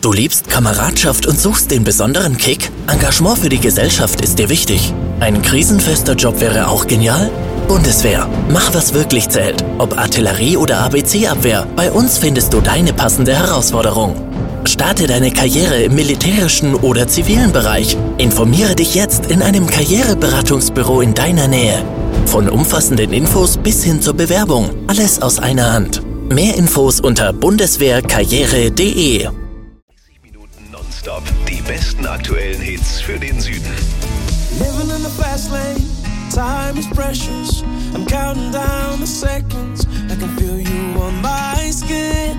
Du liebst Kameradschaft und suchst den besonderen Kick? Engagement für die Gesellschaft ist dir wichtig. Ein krisenfester Job wäre auch genial? Bundeswehr. Mach, was wirklich zählt. Ob Artillerie oder ABC-Abwehr, bei uns findest du deine passende Herausforderung. Starte deine Karriere im militärischen oder zivilen Bereich. Informiere dich jetzt in einem Karriereberatungsbüro in deiner Nähe. Von umfassenden Infos bis hin zur Bewerbung. Alles aus einer Hand. Mehr Infos unter bundeswehrkarriere.de. 30 Minuten nonstop. Die besten aktuellen Hits für den Süden. Living in the fast lane, time is precious. I'm counting down the seconds. I can feel you on my skin.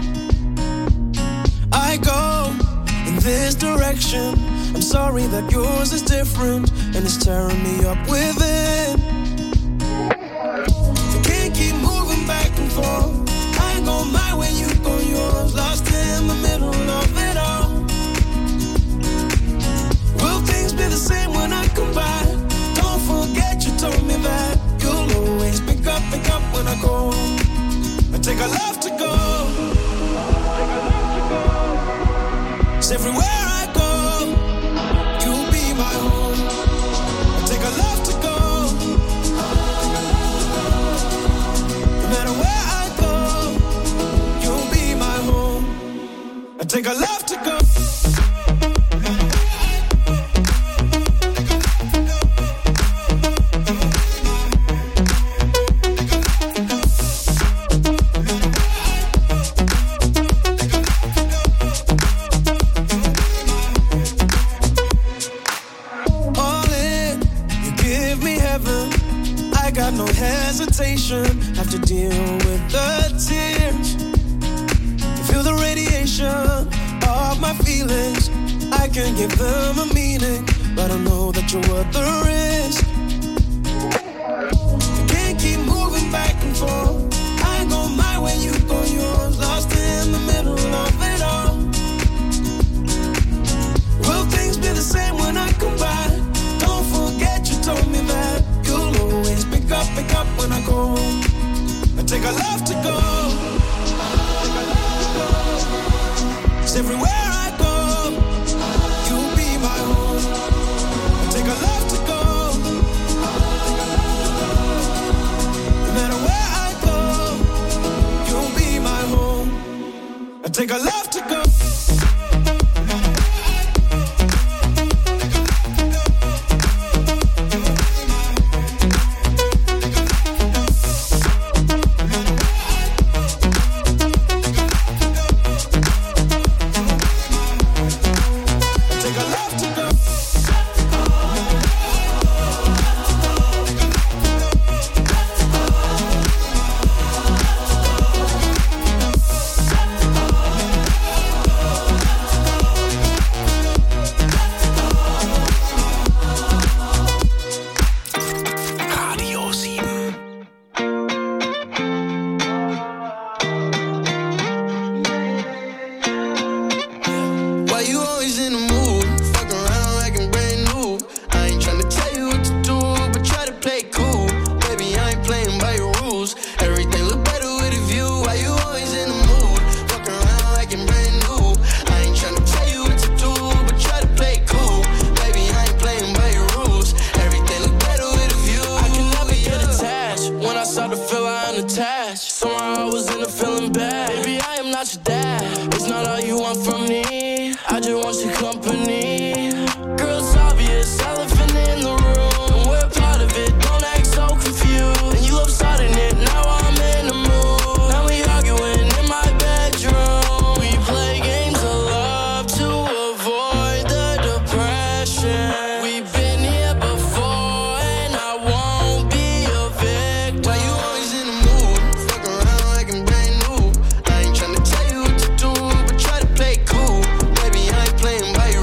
I go in this direction. I'm sorry that yours is different and it's tearing me up within. I can't keep moving back and forth. I go my way, you go yours. Lost in the middle of it all. Will things be the same when I come by? Don't forget you told me that you'll always pick up when I go. I take a love to go. It's everywhere I go, you'll be my home. I take a love to go. No matter where I go, you'll be my home. I take a love to go. Have to deal with the tears. Feel the radiation of my feelings. I can't give them a meaning, but I know that you're worth the risk. I can't keep moving back and forth. I go my way, you go yours. Lost in the middle of it all. Will things be the same when I come by? Don't forget you told me that you'll always pick up when I go. I take a love to go. It's everywhere I go, you'll be my home. I take a love to go. No matter where I go, you'll be my home. I take a love to go. Playing by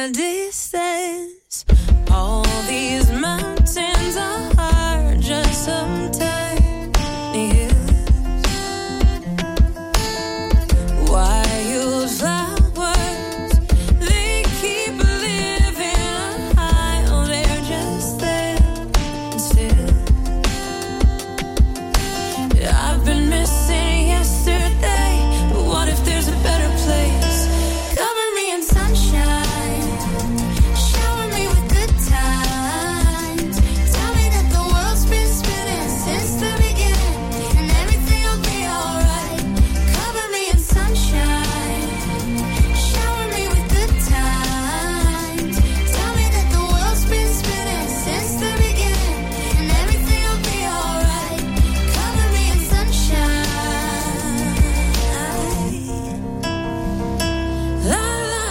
a distance. All these mountains are just some tiny hills. Wildflowers, they keep living high. Oh, they're just there and still. I've been missing yesterday, but what if there's a better place? Cover me in sunshine, shower me with good times. Tell me that the world's been spinning since the beginning, and everything will be alright. Cover me in sunshine, shower me with good times. Tell me that the world's been spinning since the beginning, and everything will be alright. Cover me in sunshine. La, la,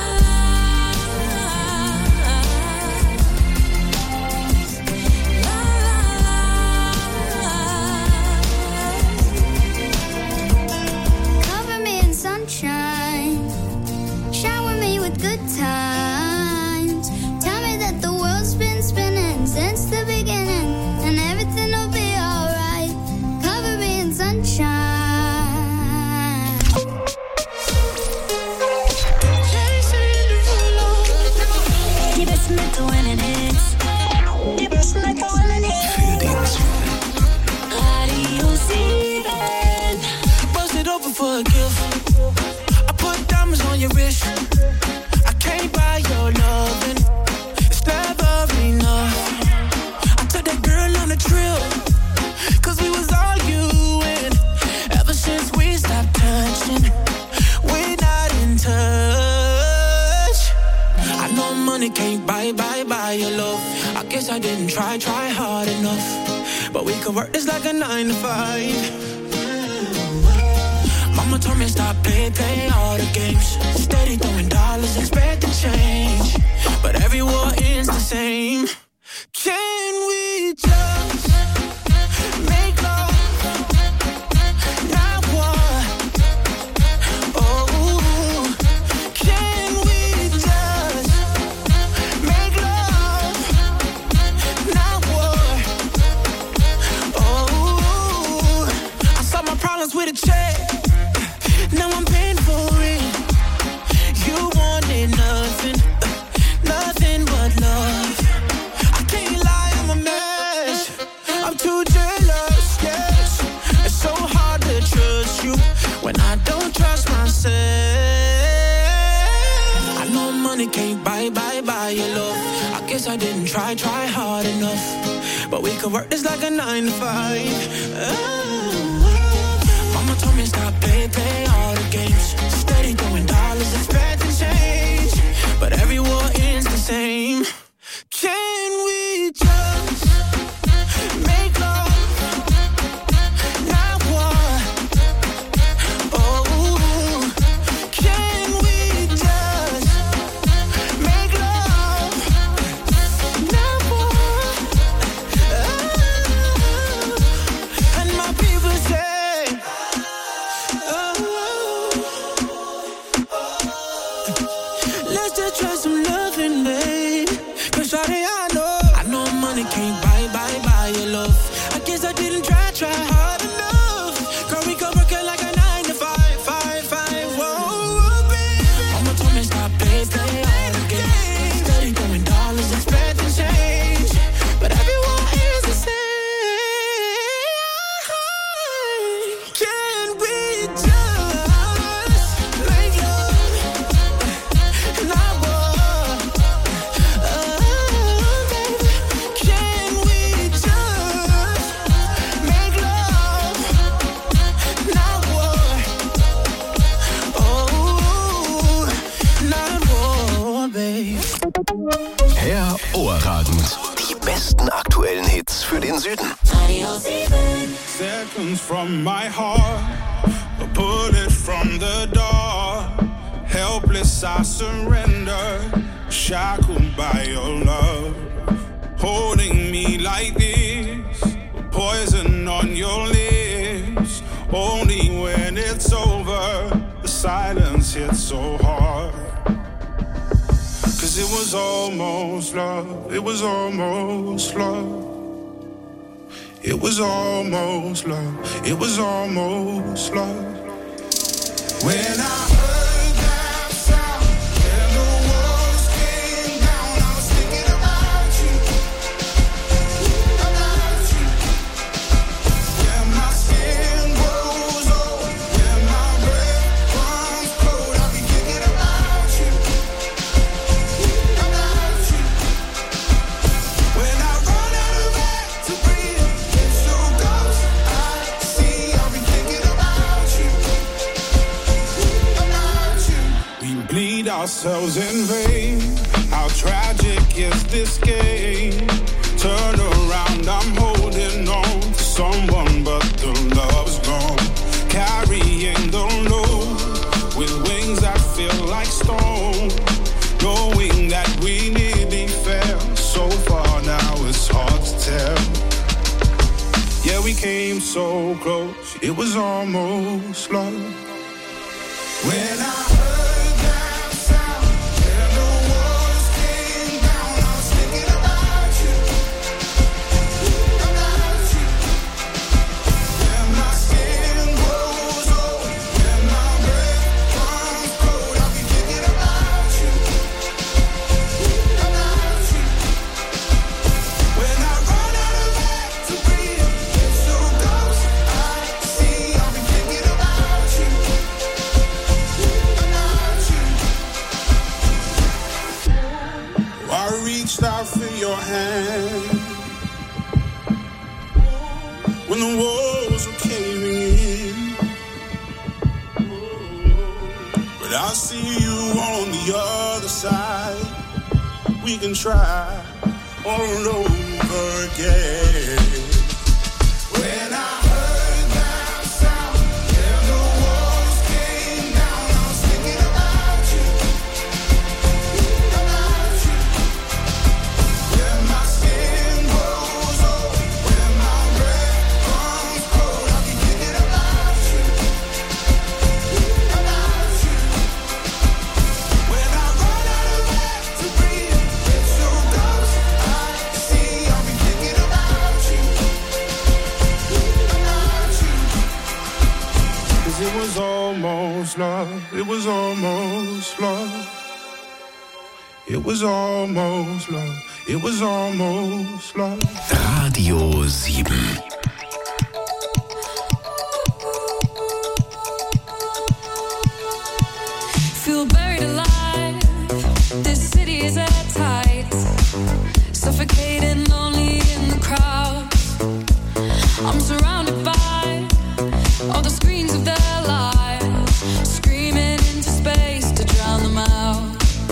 cover me in sunshine, shower me with good times. Tell me that the world's been spinning since the beginning, and everything will be alright. Cover me in sunshine. Die besten aktuellen Hits. Die besten aktuellen Hits. Für den Süden. Radio 7. Bust it open for a gift. I put diamonds on your wrist. I can't buy your loving. It's never enough. I took that girl on a trip, 'cause we was arguing. Ever since we stopped touching, we're not in touch. I know money can't buy your love. I guess I didn't try hard enough. But we could work this like a 9 to 5. Mama told me stop play all the games. Steady throwing dollars, expecting change. But every war ends the same. Can we just make love? Not war. Oh, can we just make love? Not war. Oh, I solve my problems with a check. Now I'm paying for it. You wanted nothing, nothing but love. I can't lie, I'm a mess. I'm too jealous, yes. It's so hard to trust you when I don't trust myself. I know money can't buy your love. I guess I didn't try hard enough. But we could work this like a 9 to 5. Mama told me stop play all the games. Steady throwing dollars, expecting change. But every war ends the same. Can we just make love? Not war. Oh, can we just make love? Not war. Oh, and my people say, let's just try some loving, babe. 'Cause shawty, I know money can't buy your love. I guess I didn't try hard enough. Girl, we could work it like a 9 to 5. Whoa, baby. Mama told me stop play all the games. Steady throwing dollars, expecting change. But everyone is the same. Can we just make love? Not war. Oh, baby. Can we just make love? Not war. Oh, not war, babe. Hervorragend. Die besten aktuellen Hits für den Süden. Radio 7. Seconds from my heart, a bullet from the door. Helpless, I surrender, shackled by your love. Holding me like this, poison on your lips. Only when it's over, the silence hits so hard. 'Cause 'Cause it was almost love, it was almost love. It was almost love, it was almost love. When I heard that sound, when the walls came down, I was thinking about you, about you. When my skin grows old, when my breath runs cold, I'll be thinking about you, about you. When I run out of air to breathe, it's your ghost I see, I'll be thinking about you. We bleed ourselves in vain. How tragic is this game? Turn around, I'm holding on to someone, but the love's gone. Carrying the load with wings that feel like stone. Knowing that we nearly fell so far, now it's hard to tell. Yeah, we came so close, it was almost love. When I heard that sound, when the walls came down, I was thinking about you, about you. When my skin grows old, when my breath runs cold, I'll be thinking about you, about you. When I run out of air to breathe, it's your ghost I see, I'll be thinking about you. I reached out for your hand when the walls were caving in, but I see you on the other side. We can try all over again. When I heard that sound, when the walls came down, I was thinking about you, about you. When my skin grows old, when my breath runs cold, I'll be thinking about you, about you. When I run out of air to breathe, it's your ghost I see, I'll be thinking about you, about you. 'Cause it was almost love, it was almost love. It was almost love, it was almost love. Radio 7. Feel buried alive. This city is airtight. Suffocating, lonely in the crowd. I'm surrounded by all the screens of their lives, screaming into space to drown them out.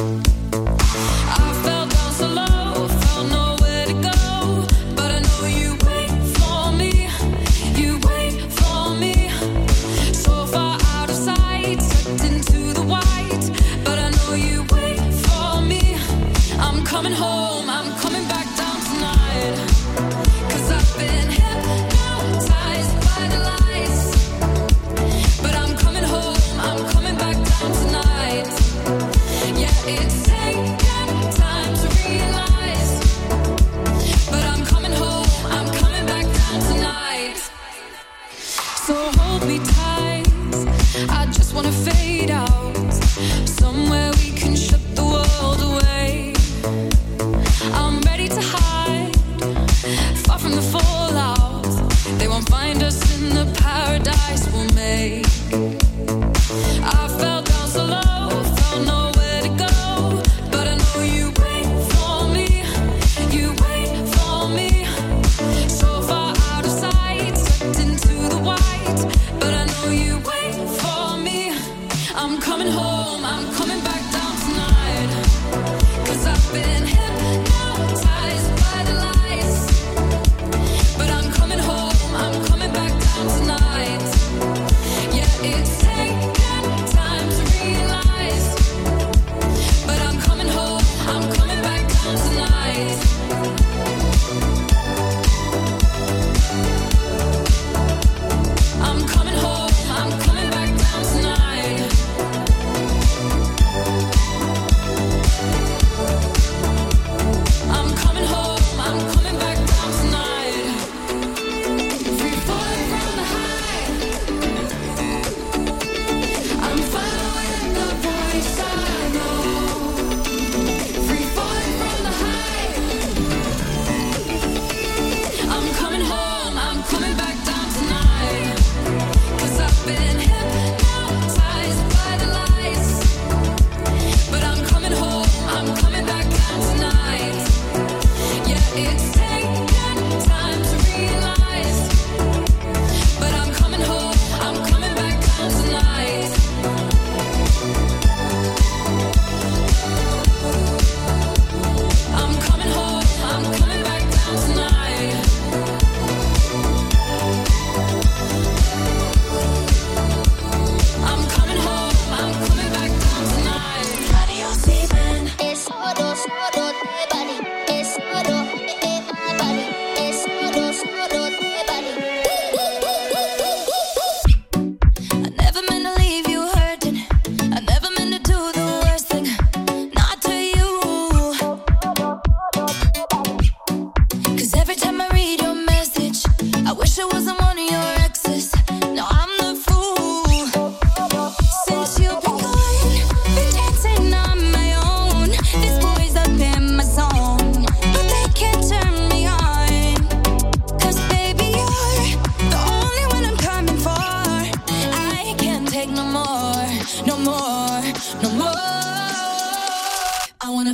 I fell down so low, found nowhere to go, but I know you wait for me, you wait for me. So far out of sight, sucked into the white, but I know you wait for me. I'm coming home, I'm coming back down tonight, 'cause I've been hypnotized by the lights. But I'm coming home, I'm coming back down tonight. Yeah, it's taken time to realize, but I'm coming home, I'm coming back down tonight. So hold me tight, I just wanna fade out, somewhere we can shut the world away.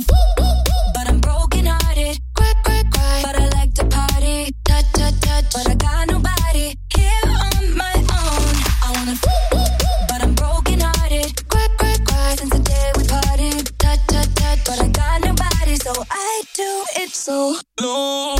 wanna but I'm broken hearted. Cry, cry, cry, but I like to party. Touch, touch, touch, but I got nobody here on my own. I wanna but I'm broken hearted. Cry, cry, cry, since the day we parted. Touch, touch, touch, but I got nobody, so I do it so low.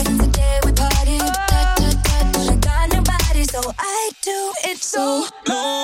I do it so long.